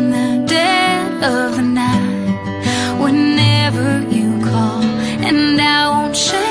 in the dead of the night, whenever you call, and I won't share